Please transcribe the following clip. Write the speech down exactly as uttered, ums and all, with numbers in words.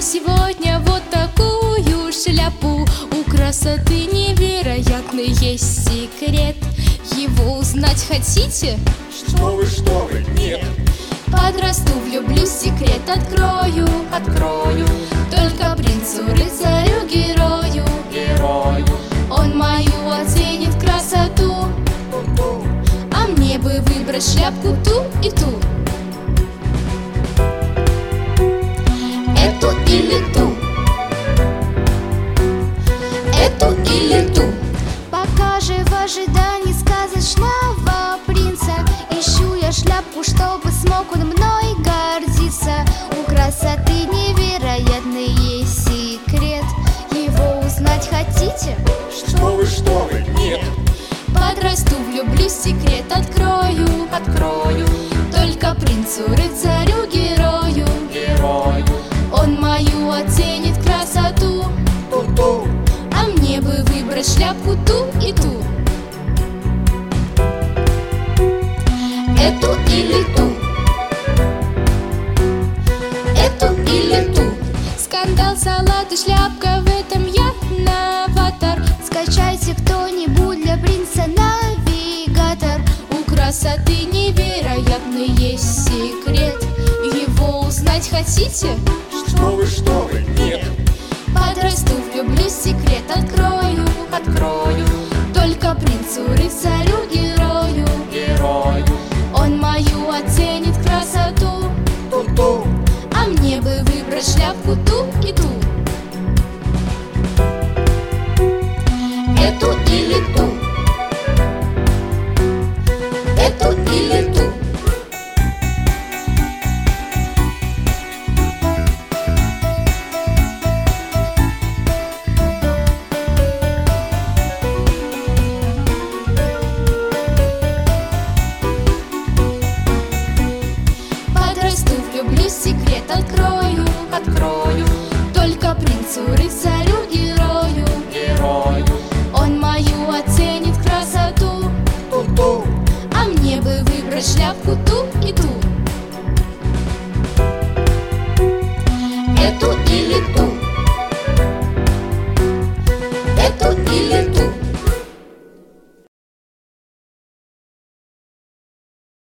сегодня вот такую шляпу. У красоты невероятный есть секрет. Его узнать хотите? Что вы, что вы, нет. Подрасту, влюблюсь, секрет открою, открою. Только принцу, рыцарю, герою, Герою. он мою оценит красоту. А мне бы выбрать шляпку ту и ту. Эту или ту, эту или ту. Пока же в ожидании сказочного принца ищу я шляпку, чтобы смог он мной гордиться. У красоты невероятный есть секрет. Его узнать хотите? Что вы, что вы, нет. Подрасту, влюблюсь, секрет открою, открою. Только принцу, рыцарю, герою, Герою. он мою оценит красоту. Ту-ту. А мне бы выбрать шляпку ту и ту. Эту или ту, эту или ту. Скандал, салат и шляпка, в этом я новатор. Скачайте кто-нибудь для принца навигатор. У красоты невероятный есть секрет. Его узнать хотите? Что вы, что вы, нет. Подрасту, влюблюсь, секрет открою, открою. Только принцу, рыцарю, герою, Герою. он мою оценит красоту. Ту-ту. А мне бы выбрать шляпку ту и ту. Эту или ту, эту или ту. Подрасту, влюблюсь, секрет открою.